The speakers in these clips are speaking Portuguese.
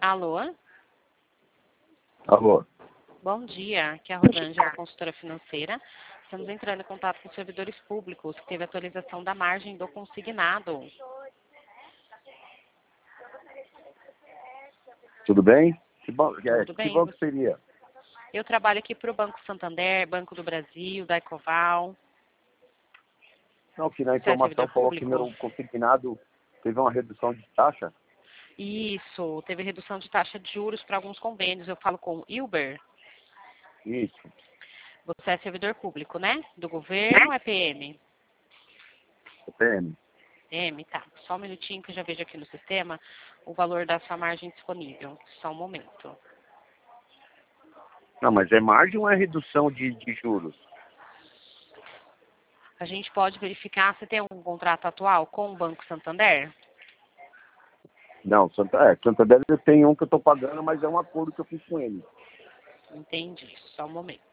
Alô? Alô? Bom dia, aqui é a Rosângela, consultora financeira. Estamos entrando em contato com servidores públicos, que teve atualização da margem do consignado. Tudo bem? Que Tudo que bem? banco seria? Eu trabalho aqui para o Banco Santander, Banco do Brasil, da Ecoval. Não, que na Você é informação servidor falou que público? meu consignado teve uma redução de taxa. Isso, teve redução de taxa de juros para alguns convênios. Eu falo com o Ilber. Isso, Você é servidor público, né? Do governo ou é PM? CPM. PM, tá. Só um minutinho que eu já vejo aqui no sistema o valor da sua margem disponível. Só um momento. Não, mas é margem ou é redução de juros? A gente pode verificar se tem algum contrato atual com o Banco Santander? Não, Santander tem um que eu estou pagando, mas é um acordo que eu fiz com ele. Entendi. Só um momento.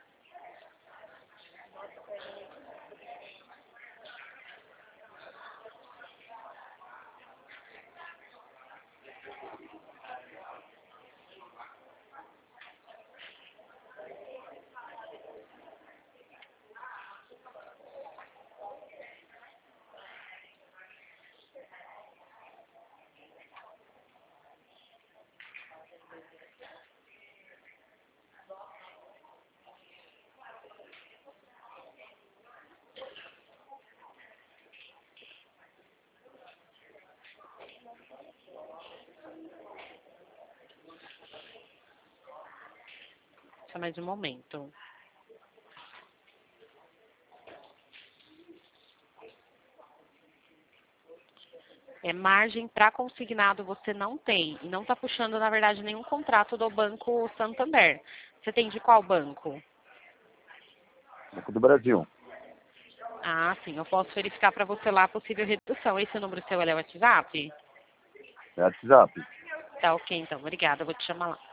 Só mais um momento. Margem para consignado você não tem. E não está puxando, na verdade, nenhum contrato do Banco Santander. Você tem de qual banco? Banco do Brasil. Ah, sim. Eu posso verificar para você lá a possível redução. Esse número seu é o WhatsApp? É WhatsApp. Tá ok, então. Obrigada. Eu vou te chamar lá.